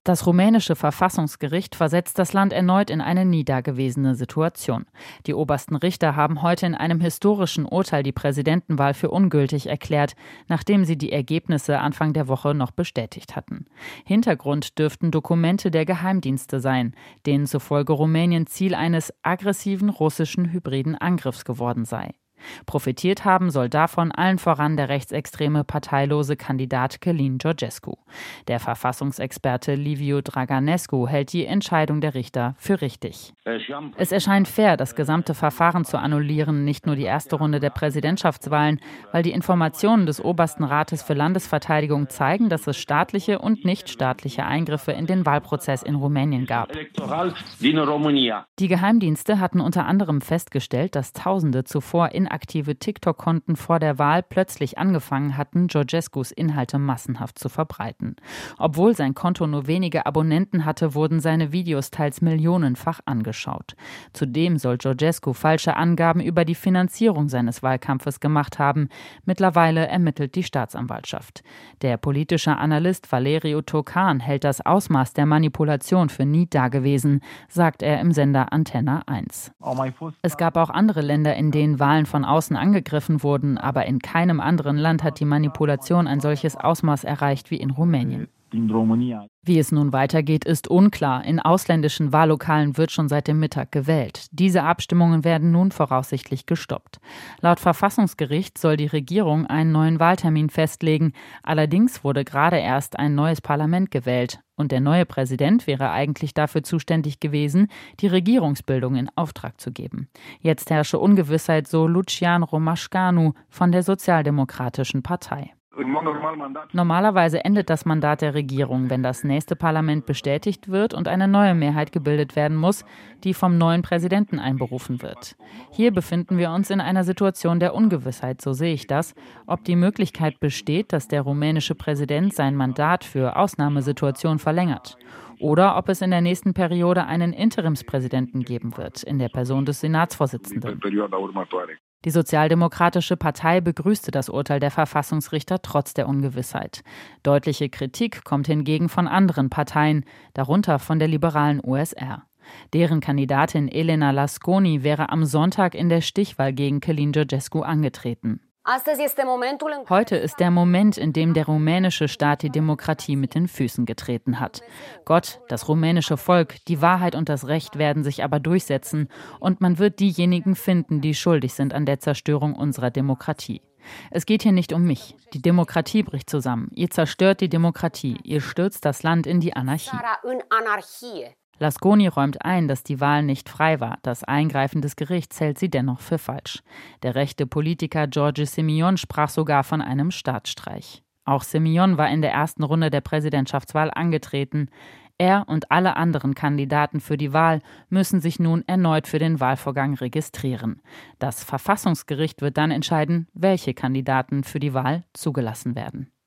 Das rumänische Verfassungsgericht versetzt das Land erneut in eine nie dagewesene Situation. Die obersten Richter haben heute in einem historischen Urteil die Präsidentenwahl für ungültig erklärt, nachdem sie die Ergebnisse Anfang der Woche noch bestätigt hatten. Hintergrund dürften Dokumente der Geheimdienste sein, denen zufolge Rumänien Ziel eines aggressiven russischen hybriden Angriffs geworden sei. Profitiert haben soll davon allen voran der rechtsextreme parteilose Kandidat Călin Georgescu. Der Verfassungsexperte Liviu Drăgănescu hält die Entscheidung der Richter für richtig. Es erscheint fair, das gesamte Verfahren zu annullieren, nicht nur die erste Runde der Präsidentschaftswahlen, weil die Informationen des Obersten Rates für Landesverteidigung zeigen, dass es staatliche und nichtstaatliche Eingriffe in den Wahlprozess in Rumänien gab. Die Geheimdienste hatten unter anderem festgestellt, dass Tausende zuvor inaktive TikTok-Konten vor der Wahl plötzlich angefangen hatten, Georgescus Inhalte massenhaft zu verbreiten. Obwohl sein Konto nur wenige Abonnenten hatte, wurden seine Videos teils millionenfach angeschaut. Zudem soll Georgescu falsche Angaben über die Finanzierung seines Wahlkampfes gemacht haben. Mittlerweile ermittelt die Staatsanwaltschaft. Der politische Analyst Valeriu Tocan hält das Ausmaß der Manipulation für nie dagewesen, sagt er im Sender Antenna 1. Es gab auch andere Länder, in denen Wahlen von außen angegriffen wurden, aber in keinem anderen Land hat die Manipulation ein solches Ausmaß erreicht wie in Rumänien. Wie es nun weitergeht, ist unklar. In ausländischen Wahllokalen wird schon seit dem Mittag gewählt. Diese Abstimmungen werden nun voraussichtlich gestoppt. Laut Verfassungsgericht soll die Regierung einen neuen Wahltermin festlegen. Allerdings wurde gerade erst ein neues Parlament gewählt. Und der neue Präsident wäre eigentlich dafür zuständig gewesen, die Regierungsbildung in Auftrag zu geben. Jetzt herrsche Ungewissheit, so Lucian Romașcanu von der Sozialdemokratischen Partei. Normalerweise endet das Mandat der Regierung, wenn das nächste Parlament bestätigt wird und eine neue Mehrheit gebildet werden muss, die vom neuen Präsidenten einberufen wird. Hier befinden wir uns in einer Situation der Ungewissheit, so sehe ich das, ob die Möglichkeit besteht, dass der rumänische Präsident sein Mandat für Ausnahmesituationen verlängert. Oder ob es in der nächsten Periode einen Interimspräsidenten geben wird, in der Person des Senatsvorsitzenden. Die Sozialdemokratische Partei begrüßte das Urteil der Verfassungsrichter trotz der Ungewissheit. Deutliche Kritik kommt hingegen von anderen Parteien, darunter von der liberalen USR. Deren Kandidatin Elena Lasconi wäre am Sonntag in der Stichwahl gegen Călin Georgescu angetreten. Heute ist der Moment, in dem der rumänische Staat die Demokratie mit den Füßen getreten hat. Gott, das rumänische Volk, die Wahrheit und das Recht werden sich aber durchsetzen und man wird diejenigen finden, die schuldig sind an der Zerstörung unserer Demokratie. Es geht hier nicht um mich. Die Demokratie bricht zusammen. Ihr zerstört die Demokratie. Ihr stürzt das Land in die Anarchie. Lasconi räumt ein, dass die Wahl nicht frei war. Das Eingreifen des Gerichts hält sie dennoch für falsch. Der rechte Politiker George Simion sprach sogar von einem Staatsstreich. Auch Simion war in der ersten Runde der Präsidentschaftswahl angetreten. Er und alle anderen Kandidaten für die Wahl müssen sich nun erneut für den Wahlvorgang registrieren. Das Verfassungsgericht wird dann entscheiden, welche Kandidaten für die Wahl zugelassen werden.